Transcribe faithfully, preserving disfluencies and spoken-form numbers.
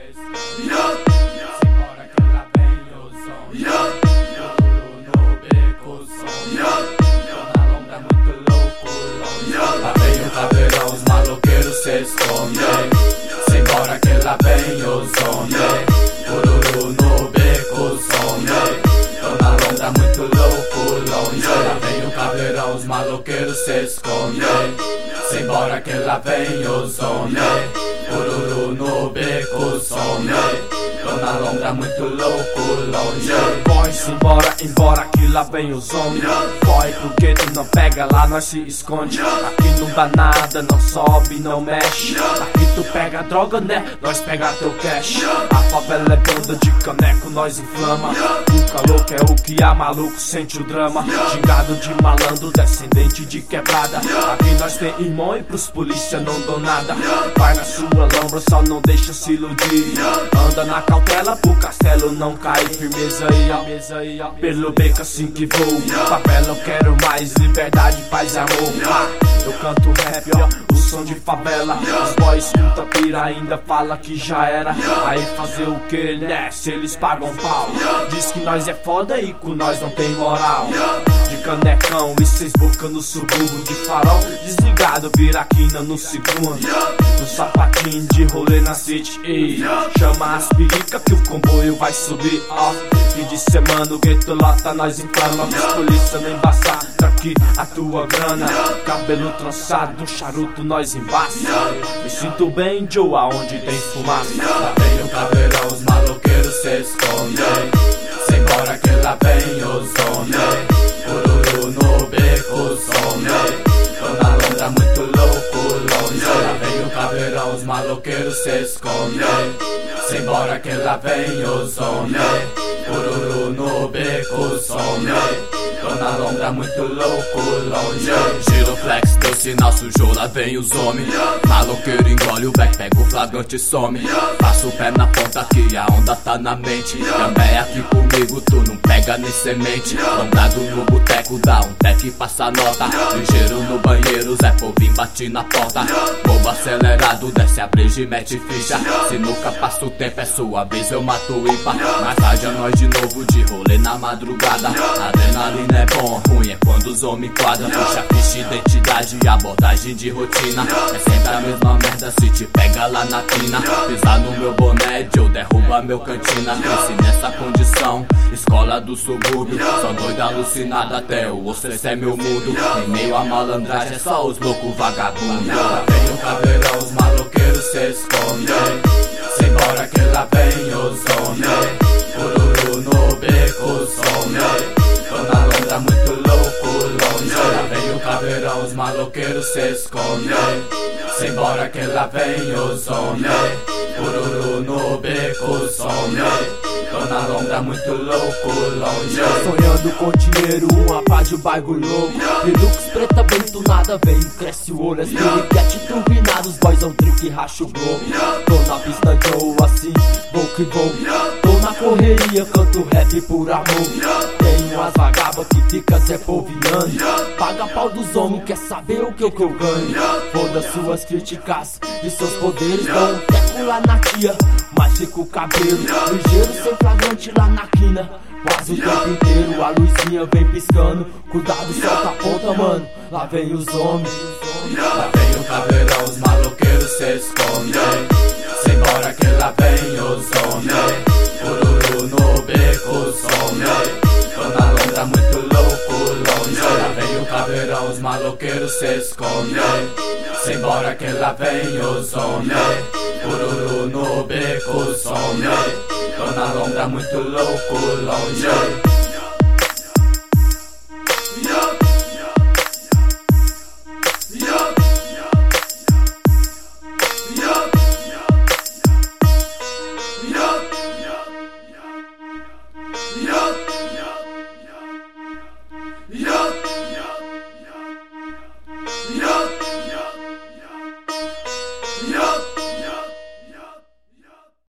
Simbora que lá vem o som. No beco o som. Tô na longa muito louco, longe. Lá vem o caveirão, os maloqueiros se escondem. Simbora que lá vem o som. Ururu no beco o som. Tô na longa muito louco, longe. Lá vem o caveirão, os maloqueiros se escondem. Simbora que lá vem o som. Ururu no beco o som. Tô na longa muito louco, longe. Corre-se embora, embora que lá vem os homens. Corre porque tu não pega, lá nós se esconde. Aqui não dá nada, não sobe, não mexe. Aqui tu pega droga, né? Nós pega teu cash. A favela é banda de caneco, nós inflama. O calor que é o que há, maluco sente o drama. Gingado de malandro, descendente de quebrada. Aqui nós tem irmão e pros polícia não dão nada. Vai na sua lombra, só não deixa se iludir. Anda na cautela pro castelo não cair. Firmeza aí, ó, mesa aí, ó. Pelo beco assim que vou. Favela eu quero mais liberdade, paz e amor. Ah, eu canto rap, ó, o som de favela. Os boys escuta pira, ainda fala que já era. Aí fazer o que, né? Se eles pagam pau. Diz que nós é foda e com nós não tem moral. De canecão e seis boca no subúrbio. De farol desligado, vira quina no segundo. No sapatinho de rolê na city, ei. Chama as perica que o comboio vai subir, ó. E de semana o gueto lota, nós inflama. Os polícia não embaçar, daqui a tua grana. Cabelo trançado, um charuto nós embaça. Me sinto bem, Joe, aonde tem fumaça. Lá vem o caveirão, os maloqueiros se escondem. Simbora que lá vem o som. Ururu no beco o som. Tô na longa muito louco, longe. Lá vem o caveirão, os maloqueiros se escondem. Simbora que lá vem o som. Ururu no beco o som. Tô na longa muito louco, longe. Giroflex deu sinal, sujou, lá vem os homens. Maloqueiro engole o beck, pega o flagrante e some. Passa o pé na ponta que a onda tá na mente. Também aqui comigo, tu não pega nem semente. Longado no boteco, dá um tec e passa nota. Ligeiro no banheiro, Zé Povinho bate na porta. Bobo acelerado, desce a breja e mete ficha. Se nunca passa o tempo, é sua vez, eu mato o ímpar. Mais tarde é nós de novo, de rolê na madrugada. Adrenalina é bom, ruim é quando os homens quadram. Puxa ficha, identidade e abordagem de rotina. É sempre a mesma merda se te pega lá na quina. Pisar no meu boné, Joe, derruba meu cantina. Cresci nessa condição, escola do subúrbio. Só doido alucinado até o osso, esse é meu mundo. Em meio a malandragem é só os loucos vagabundos. Lá vem o caveirão, os maloqueiros se escondem. Simbora que lá vem o som. Ururu no beco o som. Tô na longa muito louco, longe. Lá vem o caveirão, os maloqueiros se escondem. Simbora que lá vem o som. Ururu no beco o som. Tô na longa muito louco, longe. Sonhando com dinheiro, uma paz de um bairro louco. Relux preta bem tunada, vem, cresce o olho. As piriquete turbinados, boys on drink e racha o globo. Tô na pista Joe, assim, vou que vou. Tô na correria, canto rap por amor. Tem umas vagabas que fica Zé Poviano. Paga pau dos homens, quer saber o que eu, que eu ganho. Foda suas críticas e seus poderes. Dão um teco lá na tia, mas fica o cabelo ligeiro, sem flagrante lá na quina. Quase o tempo inteiro a luzinha vem piscando. Cuidado, solta a ponta, mano, lá vem os homens. Lá vem o caveirão, os maloqueiros se escondem. Simbora que lá vem o som. Ururu no beco o som. Tô na longa muito louco, longe. Lá vem o caveirão, os maloqueiros se escondem. Simbora que lá vem o som. Ururu no beco o som. Tô na longa muito louco, longe. Yup.